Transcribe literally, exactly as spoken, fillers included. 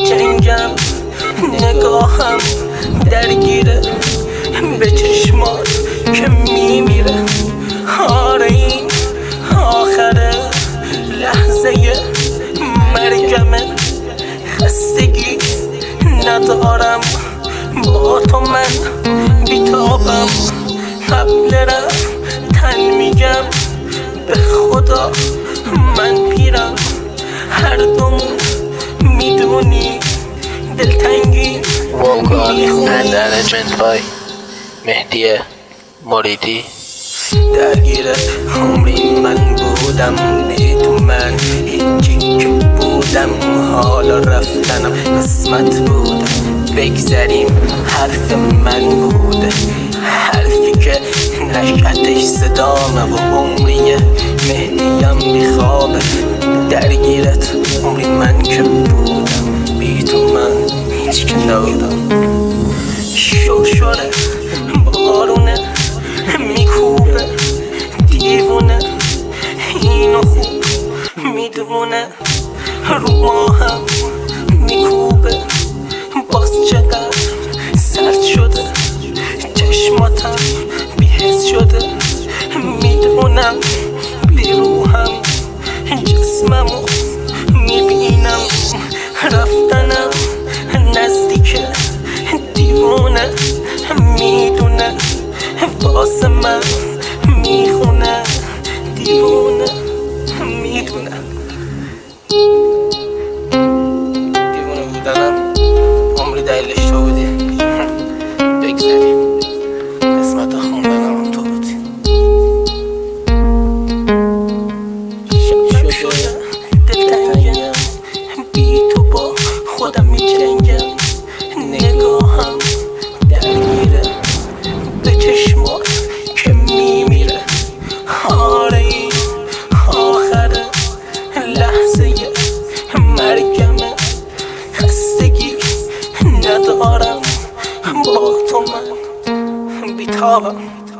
جنگم، نگاهم درگیره به چشمات که میمیره. آره این آخر لحظه مرگمه، خستگی ندارم با تو من بیتابم. قبل رفتن میگم به خدا من پیرم، هر دومون میدونی دلتنگی میخونی. Management by مهدی مریدی. درگیر عمری من بودم، بی تو من هیچی که بودم. حالا رفتنم قسمت بوده، بگذریم حرف من بوده، حرفی که نشأتش صدامه و عمریه. مهدیم بیخوابه درگیرت عمری من که بودم، بی تو من هیچ که نبودم. شو شده بارونه میکوبه، دیوونه اینو خوب میدونه، رو ما هم میکوبه. باز چقدر سرد شده، چشماتم بی‌حس شده. میدونم بیروحم جسممو میبینم، رفتنم نزدیکه، دیوونه میدونه واسه من میخونه، دیوونه میدونه. دیوونه بودنم عمری دلیلش تو بودی، بگذاریم قسمت خوندنم هم تو بودی. شب شده دلتنگم، بی تو با خودم میجنگم. نگاهم درگیره به چشمات که میمیره. آره این آخر لحظه مرگمه، خستگی ندارم با تو من بیتابم.